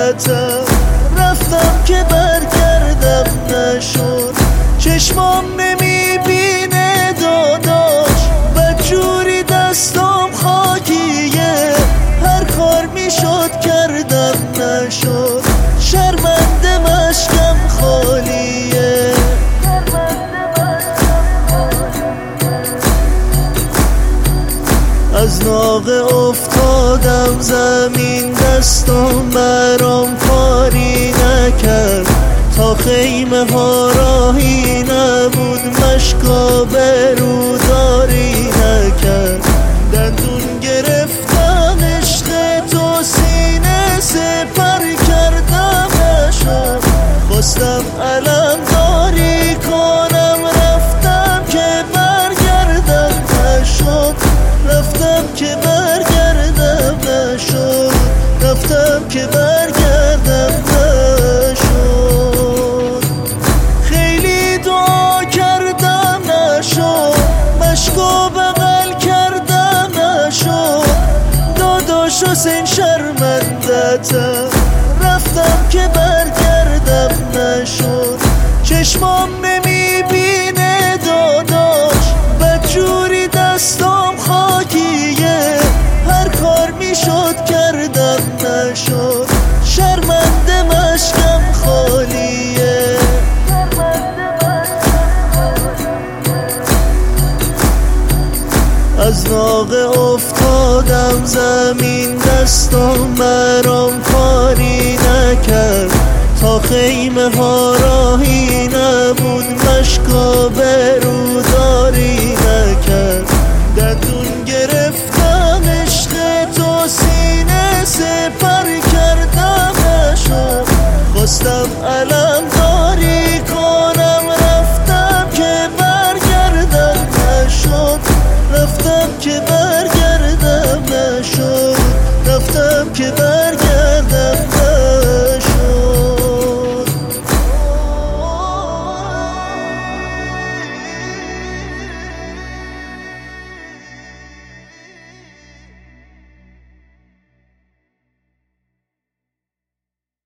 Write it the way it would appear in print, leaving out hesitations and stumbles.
شرمنده‌تم. رفتم که برگردم نشد، چشمام نمیبینه داداش، بدجوری دستام خاکیه، هر کار میشد کردم نشد، شرمنده مشکم خالیه. از ناقه افتادم زمین، دستم برام کاری نکرد، تا خیمه ها راهی نبود، مشکا بروداری نکرد. دندون گرفتم عشق تو، سینه سپر کردم نشد، خواستم علم داری کنم، رفتم که برگردم نشد، رفتم که برگردم نشد، رفتم که برگردم نشد. خیلی دعا کردم نشد، مشکو بغل کردم نشد، داداش حسین شرمنده‌تم. رفتم که برگردم نشد، چشمام نمیبینه داداش، بدجوری دستام خاکیه، هر کار میشد کردم نشد، شرمنده مشکم خالیه. از ناقه افتادم زمین، دستم برام کاری نکرد، تا خیمه ها راهی نبود، مشکا بروداری نکرد. دندون گرفتم عشق تو، سینه سپر کردم نشد، خواستم علم داری کنم، رفتم که برگردم نشد، رفتم که برگردم نشد، رفتم که